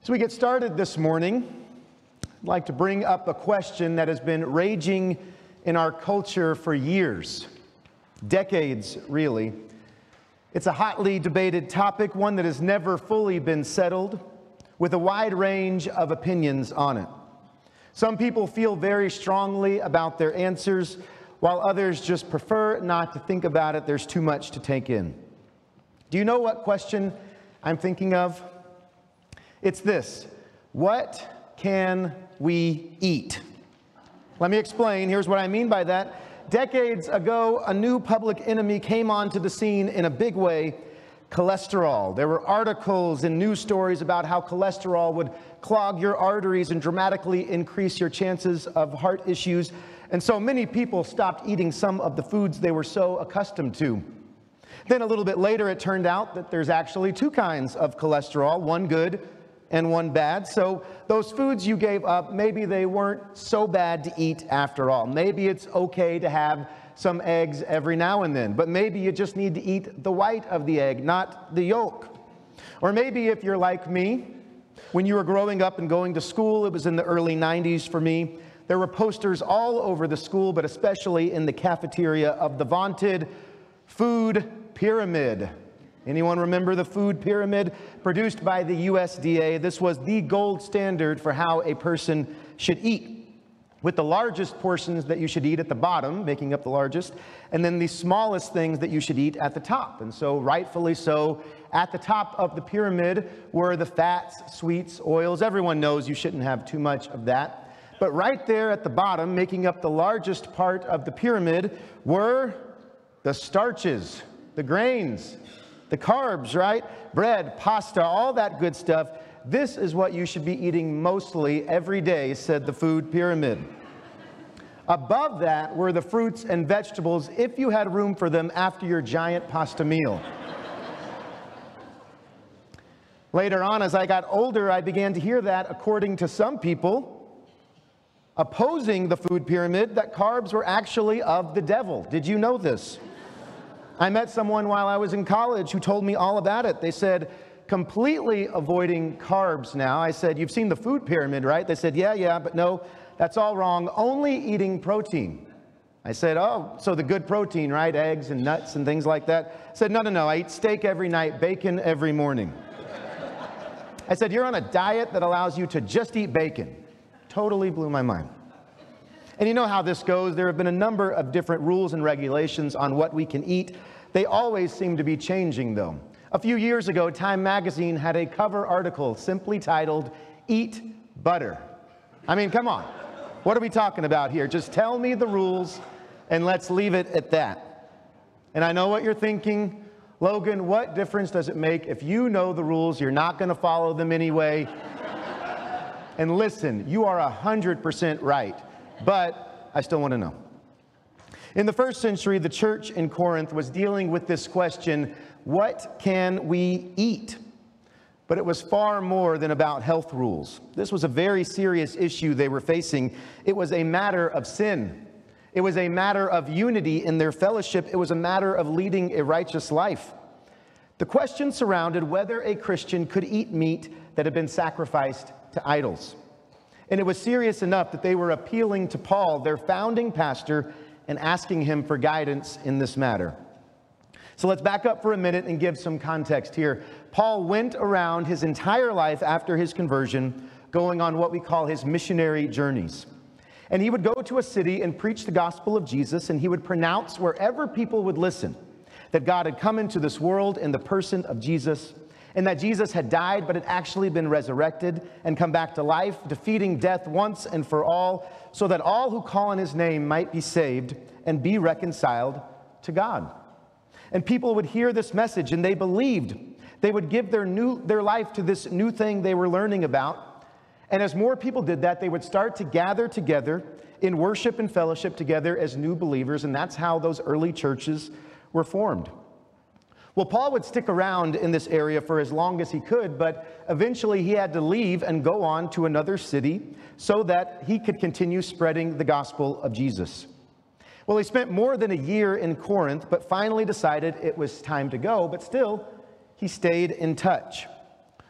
As we get started this morning, I'd like to bring up a question that has been raging in our culture for years, decades really. It's a hotly debated topic, one that has never fully been settled, with a wide range of opinions on it. Some people feel very strongly about their answers, while others just prefer not to think about it. There's too much to take in. Do you know what question I'm thinking of? It's this: what can we eat? Let me explain. Here's what I mean by that. Decades ago, a new public enemy came onto the scene in a big way: cholesterol. There were articles and news stories about how cholesterol would clog your arteries and dramatically increase your chances of heart issues. And so many people stopped eating some of the foods they were so accustomed to. Then a little bit later, it turned out that there's actually two kinds of cholesterol, one good and one bad. So those foods you gave up, maybe they weren't so bad to eat after all. Maybe it's okay to have some eggs every now and then, but maybe you just need to eat the white of the egg, not the yolk. Or maybe if you're like me, when you were growing up and going to school, it was in the early 90s for me, there were posters all over the school, but especially in the cafeteria, of the vaunted food pyramid. Anyone remember the food pyramid? Produced by the USDA, this was the gold standard for how a person should eat, with the largest portions that you should eat at the bottom, making up the largest, and then the smallest things that you should eat at the top. And so, rightfully so, at the top of the pyramid were the fats, sweets, oils. Everyone knows you shouldn't have too much of that. But right there at the bottom, making up the largest part of the pyramid, were the starches, the grains, the carbs, right? Bread, pasta, all that good stuff. This is what you should be eating mostly every day, said the food pyramid. Above that were the fruits and vegetables, if you had room for them after your giant pasta meal. Later on, as I got older, I began to hear that, according to some people opposing the food pyramid, that carbs were actually of the devil. Did you know this? I met someone while I was in college who told me all about it. They said, completely avoiding carbs now. I said, you've seen the food pyramid, right? They said, yeah, but no, that's all wrong. Only eating protein. I said, oh, so the good protein, right? Eggs and nuts and things like that. I said, no, I eat steak every night, bacon every morning. I said, you're on a diet that allows you to just eat bacon. Totally blew my mind. And you know how this goes. There have been a number of different rules and regulations on what we can eat. They always seem to be changing, though. A few years ago, Time magazine had a cover article simply titled, "Eat Butter." I mean, come on. What are we talking about here? Just tell me the rules and let's leave it at that. And I know what you're thinking. Logan, what difference does it make if you know the rules? You're not going to follow them anyway. And listen, you are 100% right. But I still want to know. In the first century, the church in Corinth was dealing with this question: what can we eat? But it was far more than about health rules. This was a very serious issue they were facing. It was a matter of sin. It was a matter of unity in their fellowship. It was a matter of leading a righteous life. The question surrounded whether a Christian could eat meat that had been sacrificed to idols. And it was serious enough that they were appealing to Paul, their founding pastor, and asking him for guidance in this matter. So let's back up for a minute and give some context here. Paul went around his entire life after his conversion, going on what we call his missionary journeys. And he would go to a city and preach the gospel of Jesus, and he would pronounce wherever people would listen that God had come into this world in the person of Jesus, and that Jesus had died but had actually been resurrected and come back to life, defeating death once and for all, so that all who call on his name might be saved and be reconciled to God. And people would hear this message and they believed. They would give their life to this new thing they were learning about. And as more people did that, they would start to gather together in worship and fellowship together as new believers, and that's how those early churches were formed. Well, Paul would stick around in this area for as long as he could, but eventually he had to leave and go on to another city so that he could continue spreading the gospel of Jesus. Well, he spent more than a year in Corinth, but finally decided it was time to go, but still, he stayed in touch.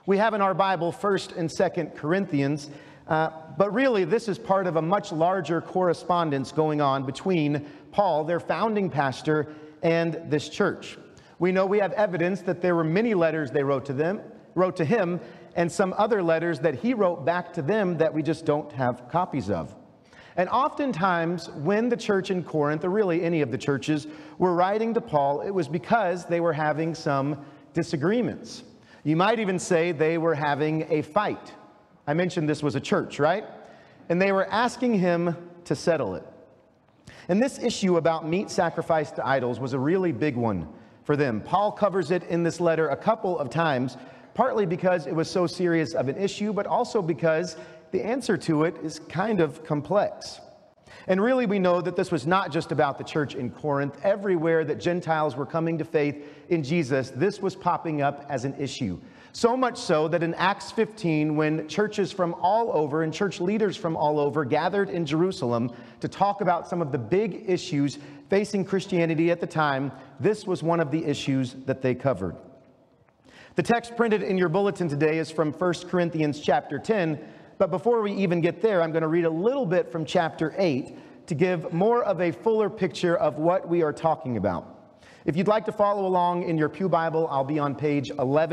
We have in our Bible 1st and 2nd Corinthians, but really this is part of a much larger correspondence going on between Paul, their founding pastor, and this church. We know we have evidence that there were many letters they wrote to him, and some other letters that he wrote back to them that we just don't have copies of. And oftentimes, when the church in Corinth, or really any of the churches, were writing to Paul, it was because they were having some disagreements. You might even say they were having a fight. I mentioned this was a church, right? And they were asking him to settle it. And this issue about meat sacrificed to idols was a really big one for them. Paul covers it in this letter a couple of times, partly because it was so serious of an issue, but also because the answer to it is kind of complex. And really, we know that this was not just about the church in Corinth. Everywhere that Gentiles were coming to faith in Jesus, this was popping up as an issue. So much so that in Acts 15, when churches from all over and church leaders from all over gathered in Jerusalem to talk about some of the big issues facing Christianity at the time, this was one of the issues that they covered. The text printed in your bulletin today is from 1 Corinthians chapter 10, but before we even get there, I'm going to read a little bit from chapter 8 to give more of a fuller picture of what we are talking about. If you'd like to follow along in your pew Bible, I'll be on page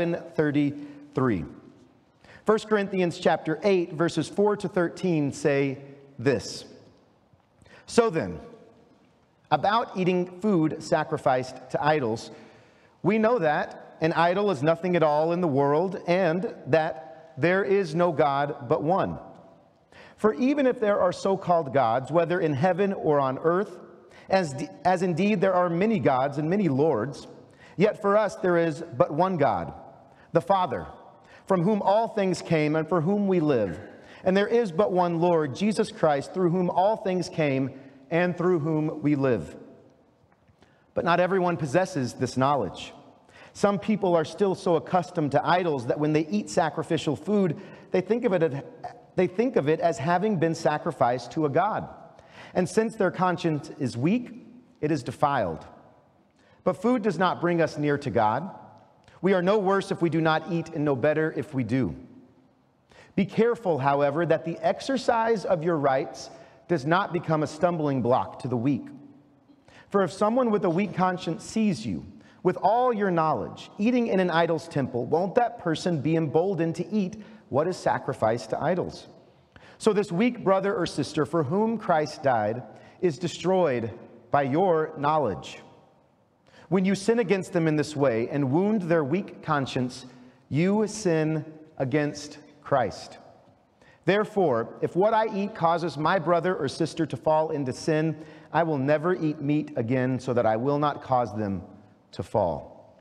1133. 1 Corinthians chapter 8, verses 4 to 13 say this. So then, about eating food sacrificed to idols, we know that an idol is nothing at all in the world, and that there is no God but one. For even if there are so-called gods, whether in heaven or on earth, as indeed there are many gods and many lords, yet for us there is but one God, the Father, from whom all things came and for whom we live. And there is but one Lord, Jesus Christ, through whom all things came and through whom we live. But not everyone possesses this knowledge. Some people are still so accustomed to idols that when they eat sacrificial food, they think of it as having been sacrificed to a god. And since their conscience is weak, it is defiled. But food does not bring us near to God. We are no worse if we do not eat, and no better if we do. Be careful, however, that the exercise of your rights does not become a stumbling block to the weak. For if someone with a weak conscience sees you, with all your knowledge, eating in an idol's temple, won't that person be emboldened to eat what is sacrificed to idols? So this weak brother or sister for whom Christ died is destroyed by your knowledge. When you sin against them in this way and wound their weak conscience, you sin against Christ. Therefore, if what I eat causes my brother or sister to fall into sin, I will never eat meat again so that I will not cause them to fall.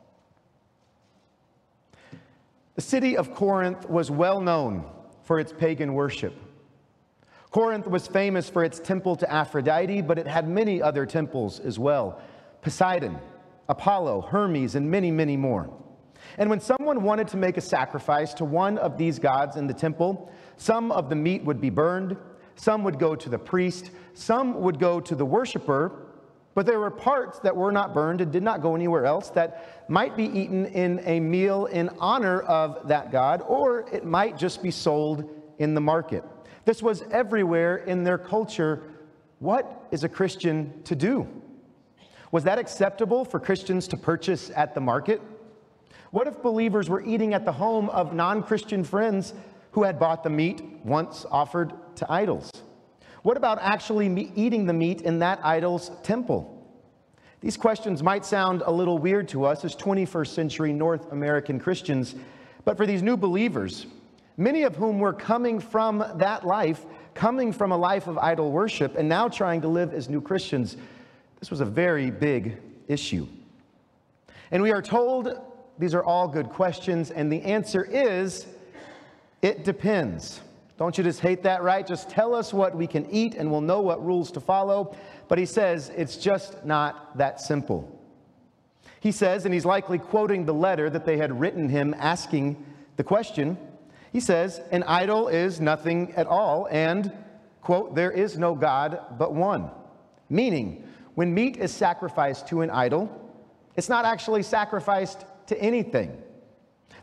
The city of Corinth was well known for its pagan worship. Corinth was famous for its temple to Aphrodite, but it had many other temples as well. Poseidon, Apollo, Hermes, and many, many more. And when someone wanted to make a sacrifice to one of these gods in the temple, some of the meat would be burned, some would go to the priest, some would go to the worshiper, but there were parts that were not burned and did not go anywhere else that might be eaten in a meal in honor of that god, or it might just be sold in the market. This was everywhere in their culture. What is a Christian to do? Was that acceptable for Christians to purchase at the market? What if believers were eating at the home of non-Christian friends who had bought the meat once offered to idols? What about actually eating the meat in that idol's temple? These questions might sound a little weird to us as 21st century North American Christians, but for these new believers, many of whom were coming from that life, coming from a life of idol worship, and now trying to live as new Christians, this was a very big issue. And we are told these are all good questions, and the answer is, it depends. Don't you just hate that, right? Just tell us what we can eat and we'll know what rules to follow. But he says it's just not that simple. He says, and he's likely quoting the letter that they had written him asking the question, he says, an idol is nothing at all, and, quote, there is no God but one. Meaning, when meat is sacrificed to an idol, it's not actually sacrificed to anything.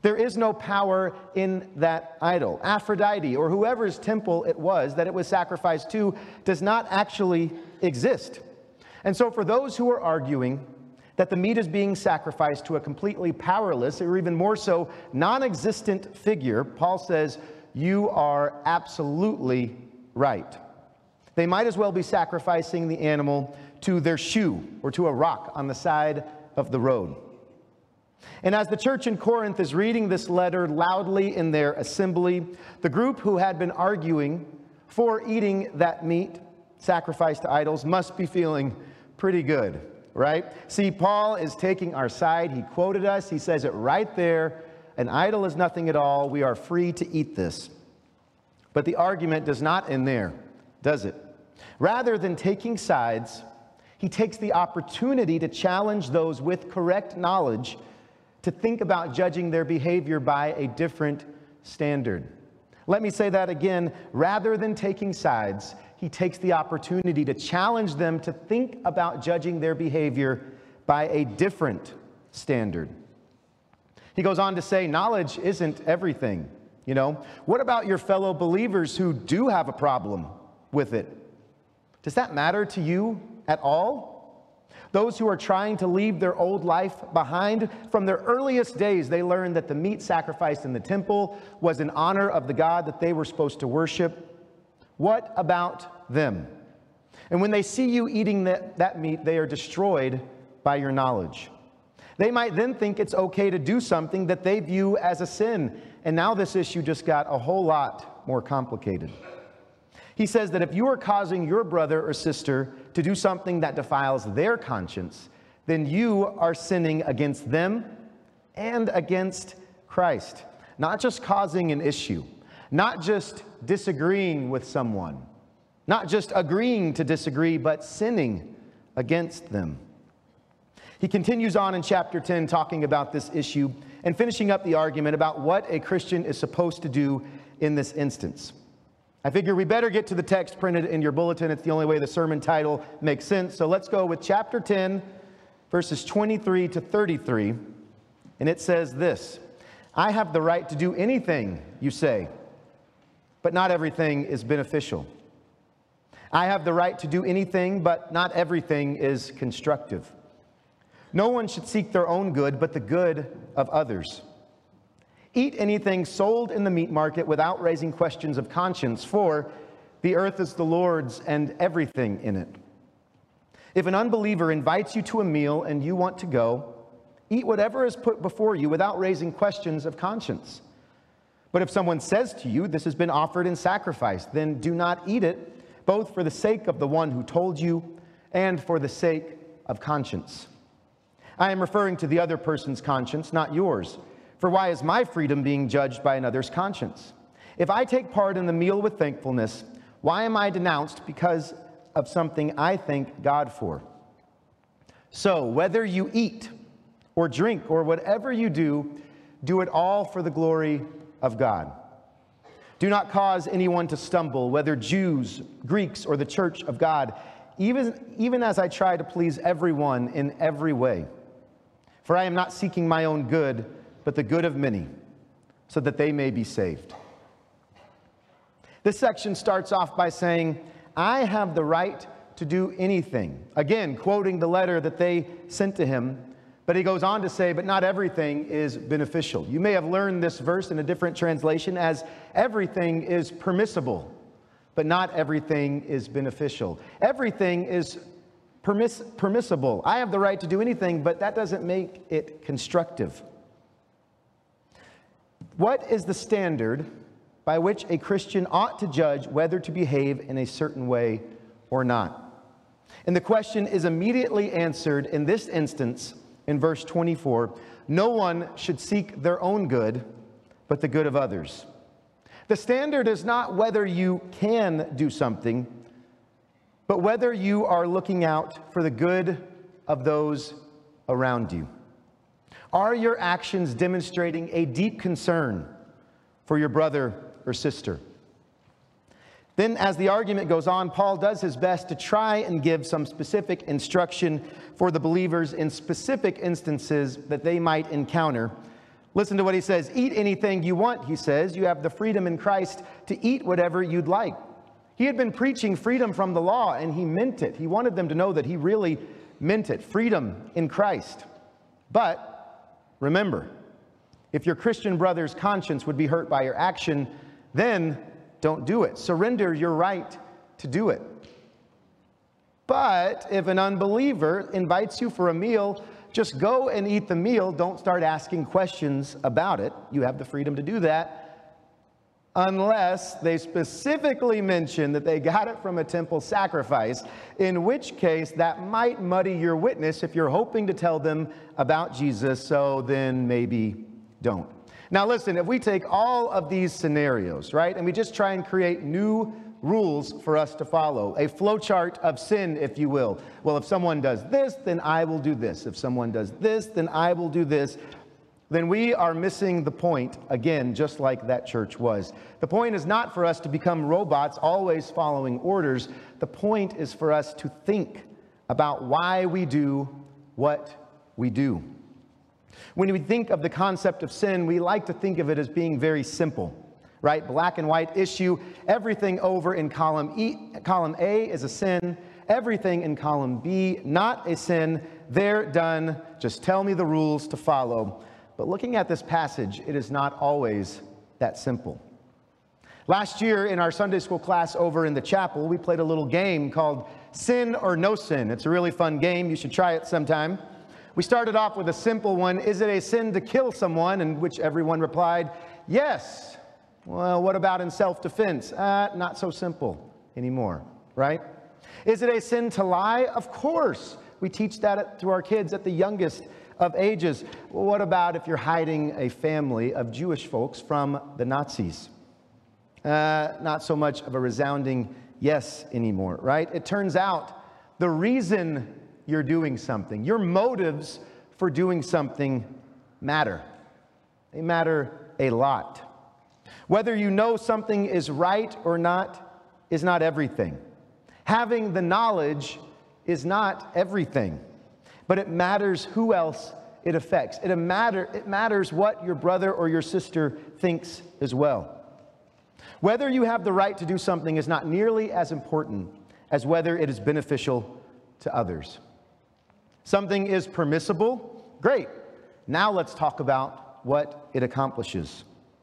There is no power in that idol. Aphrodite, or whoever's temple it was that it was sacrificed to, does not actually exist. And so for those who are arguing that the meat is being sacrificed to a completely powerless, or even more so, non-existent figure, Paul says, you are absolutely right. They might as well be sacrificing the animal to their shoe or to a rock on the side of the road. And as the church in Corinth is reading this letter loudly in their assembly, the group who had been arguing for eating that meat sacrificed to idols must be feeling pretty good, right? See, Paul is taking our side. He quoted us. He says it right there. An idol is nothing at all. We are free to eat this. But the argument does not end there, does it? Rather than taking sides, he takes the opportunity to challenge those with correct knowledge to think about judging their behavior by a different standard. Let me say that again. Rather than taking sides, he takes the opportunity to challenge them to think about judging their behavior by a different standard. He goes on to say, knowledge isn't everything. You know, what about your fellow believers who do have a problem with it? Does that matter to you at all? Those who are trying to leave their old life behind, from their earliest days, they learned that the meat sacrificed in the temple was in honor of the God that they were supposed to worship. What about them? And when they see you eating that meat, they are destroyed by your knowledge. They might then think it's okay to do something that they view as a sin. And now this issue just got a whole lot more complicated. He says that if you are causing your brother or sister to do something that defiles their conscience, then you are sinning against them and against Christ. Not just causing an issue, not just disagreeing with someone, not just agreeing to disagree, but sinning against them. He continues on in chapter 10 talking about this issue and finishing up the argument about what a Christian is supposed to do in this instance. I figure we better get to the text printed in your bulletin. It's the only way the sermon title makes sense. So let's go with chapter 10, verses 23 to 33. And it says this: I have the right to do anything, you say, but not everything is beneficial. I have the right to do anything, but not everything is constructive. No one should seek their own good, but the good of others. Eat anything sold in the meat market without raising questions of conscience, for the earth is the Lord's and everything in it. If an unbeliever invites you to a meal and you want to go, eat whatever is put before you without raising questions of conscience. But if someone says to you, this has been offered in sacrifice, then do not eat it, both for the sake of the one who told you and for the sake of conscience. I am referring to the other person's conscience, not yours. For why is my freedom being judged by another's conscience? If I take part in the meal with thankfulness, why am I denounced because of something I thank God for? So whether you eat or drink or whatever you do, do it all for the glory of God. Do not cause anyone to stumble, whether Jews, Greeks, or the church of God, even as I try to please everyone in every way. For I am not seeking my own good, but the good of many, so that they may be saved. This section starts off by saying, I have the right to do anything. Again, quoting the letter that they sent to him, but he goes on to say, but not everything is beneficial. You may have learned this verse in a different translation as everything is permissible, but not everything is beneficial. Everything is permissible. I have the right to do anything, but that doesn't make it constructive. What is the standard by which a Christian ought to judge whether to behave in a certain way or not? And the question is immediately answered in this instance in verse 24. No one should seek their own good, but the good of others. The standard is not whether you can do something, but whether you are looking out for the good of those around you. Are your actions demonstrating a deep concern for your brother or sister? Then, as the argument goes on, Paul does his best to try and give some specific instruction for the believers in specific instances that they might encounter, Listen to what he says. Eat anything you want, he says. You have the freedom in Christ to eat whatever you'd like. He had been preaching freedom from the law, and he meant it. He wanted them to know that he really meant it. Freedom in Christ. But remember, if your Christian brother's conscience would be hurt by your action, then don't do it. Surrender your right to do it. But if an unbeliever invites you for a meal, just go and eat the meal. Don't start asking questions about it. You have the freedom to do that, unless they specifically mention that they got it from a temple sacrifice, in which case that might muddy your witness if you're hoping to tell them about Jesus, so then maybe don't. Now listen, if we take all of these scenarios, right, and we just try and create new rules for us to follow, a flowchart of sin, if you will. Well, if someone does this, then I will do this. If someone does this, then I will do this. Then we are missing the point, again, just like that church was. The point is not for us to become robots always following orders. The point is for us to think about why we do what we do. When we think of the concept of sin, we like to think of it as being very simple, right? Black and white issue. Everything over in column A is a sin. Everything in column B, not a sin. They're done. Just tell me the rules to follow. But looking at this passage, it is not always that simple. Last year in our Sunday school class over in the chapel, we played a little game called Sin or No Sin. It's a really fun game. You should try it sometime. We started off with a simple one. Is it a sin to kill someone? In which everyone replied, yes. Well, what about in self-defense? Not so simple anymore, right? Is it a sin to lie? Of course. We teach that to our kids at the youngest of ages. Well, what about if you're hiding a family of Jewish folks from the Nazis? Not so much of a resounding yes anymore, right? It turns out the reason you're doing something, your motives for doing something matter. They matter a lot. Whether you know something is right or not is not everything. Having the knowledge is not everything, but it matters who else it affects. It matters what your brother or your sister thinks as well. Whether you have the right to do something is not nearly as important as whether it is beneficial to others. Something is permissible, great. Now let's talk about what it accomplishes.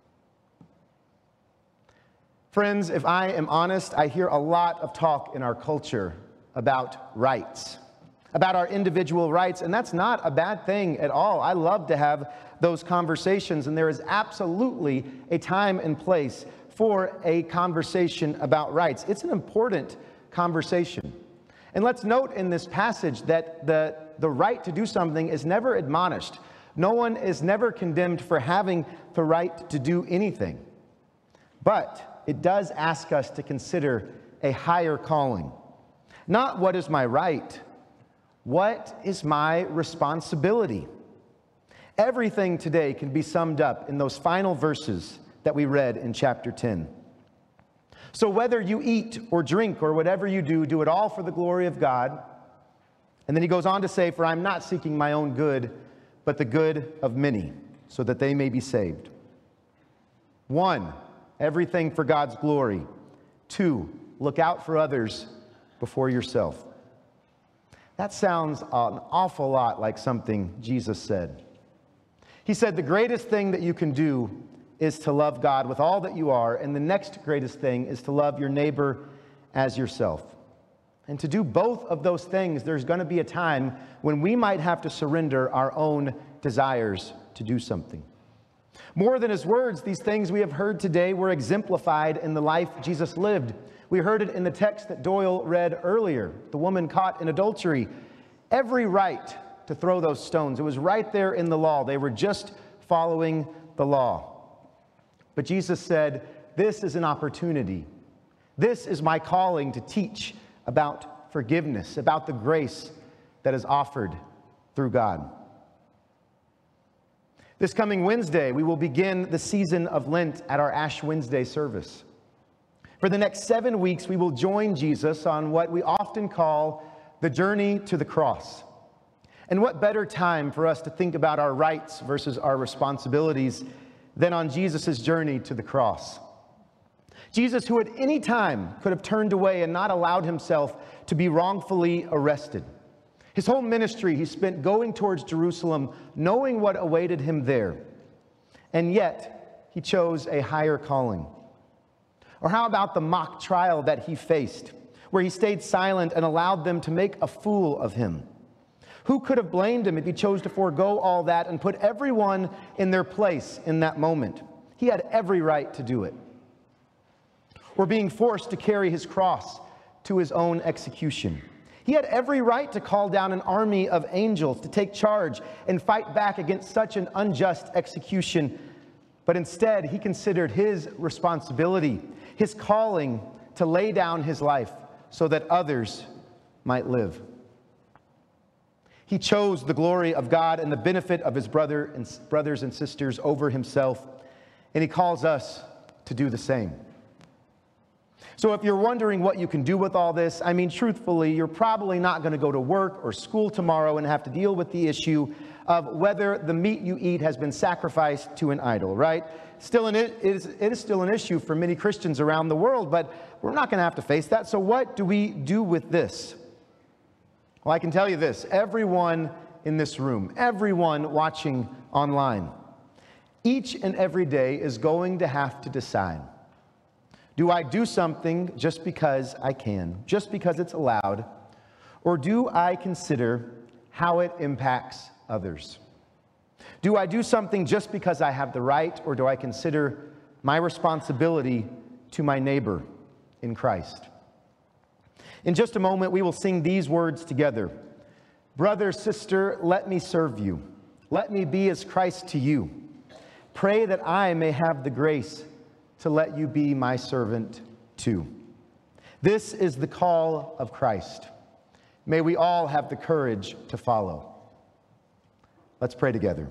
Friends, if I am honest, I hear a lot of talk in our culture about rights, about our individual rights, and that's not a bad thing at all. I love to have those conversations, and there is absolutely a time and place for a conversation about rights. It's an important conversation. And let's note in this passage that the right to do something is never admonished. No one is never condemned for having the right to do anything. But it does ask us to consider a higher calling. Not what is my right, what is my responsibility? Everything today can be summed up in those final verses that we read in chapter 10. So whether you eat or drink or whatever you do, do it all for the glory of God. And then he goes on to say, for I'm not seeking my own good, but the good of many, so that they may be saved. 1, everything for God's glory. 2, look out for others before yourself. That sounds an awful lot like something Jesus said. He said the greatest thing that you can do is to love God with all that you are, and the next greatest thing is to love your neighbor as yourself. And to do both of those things, there's going to be a time when we might have to surrender our own desires to do something. More than his words, these things we have heard today were exemplified in the life Jesus lived. We heard it in the text that Doyle read earlier, the woman caught in adultery. Every right to throw those stones. It was right there in the law. They were just following the law. But Jesus said, this is an opportunity. This is my calling to teach about forgiveness, about the grace that is offered through God. This coming Wednesday, we will begin the season of Lent at our Ash Wednesday service. For the next 7 weeks, we will join Jesus on what we often call the journey to the cross. And what better time for us to think about our rights versus our responsibilities than on Jesus' journey to the cross? Jesus, who at any time could have turned away and not allowed himself to be wrongfully arrested. His whole ministry he spent going towards Jerusalem, knowing what awaited him there. And yet, he chose a higher calling. Or how about the mock trial that he faced, where he stayed silent and allowed them to make a fool of him? Who could have blamed him if he chose to forego all that and put everyone in their place in that moment? He had every right to do it. Or being forced to carry his cross to his own execution. He had every right to call down an army of angels to take charge and fight back against such an unjust execution. But instead, he considered his responsibility, his calling, to lay down his life so that others might live. He chose the glory of God and the benefit of his brothers and sisters over himself, and he calls us to do the same. So if you're wondering what you can do with all this, I mean, truthfully, you're probably not going to go to work or school tomorrow and have to deal with the issue of whether the meat you eat has been sacrificed to an idol, right? It is still an issue for many Christians around the world, but we're not going to have to face that. So what do we do with this? Well, I can tell you this. Everyone in this room, everyone watching online, each and every day is going to have to decide. Do I do something just because I can, just because it's allowed, or do I consider how it impacts others? Do I do something just because I have the right, or do I consider my responsibility to my neighbor in Christ? In just a moment, we will sing these words together. Brother, sister, let me serve you. Let me be as Christ to you. Pray that I may have the grace to let you be my servant too. This is the call of Christ. May we all have the courage to follow. Let's pray together.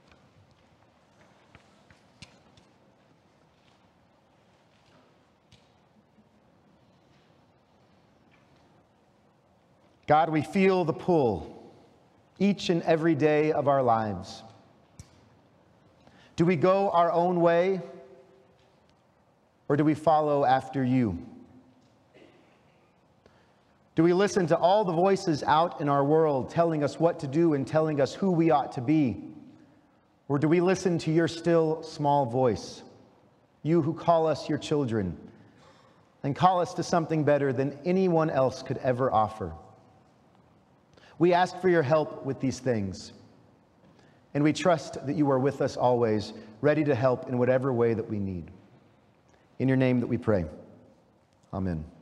God, we feel the pull each and every day of our lives. Do we go our own way, or do we follow after you? Do we listen to all the voices out in our world telling us what to do and telling us who we ought to be? Or do we listen to your still small voice, you who call us your children, and call us to something better than anyone else could ever offer? We ask for your help with these things, and we trust that you are with us always, ready to help in whatever way that we need. In your name that we pray. Amen.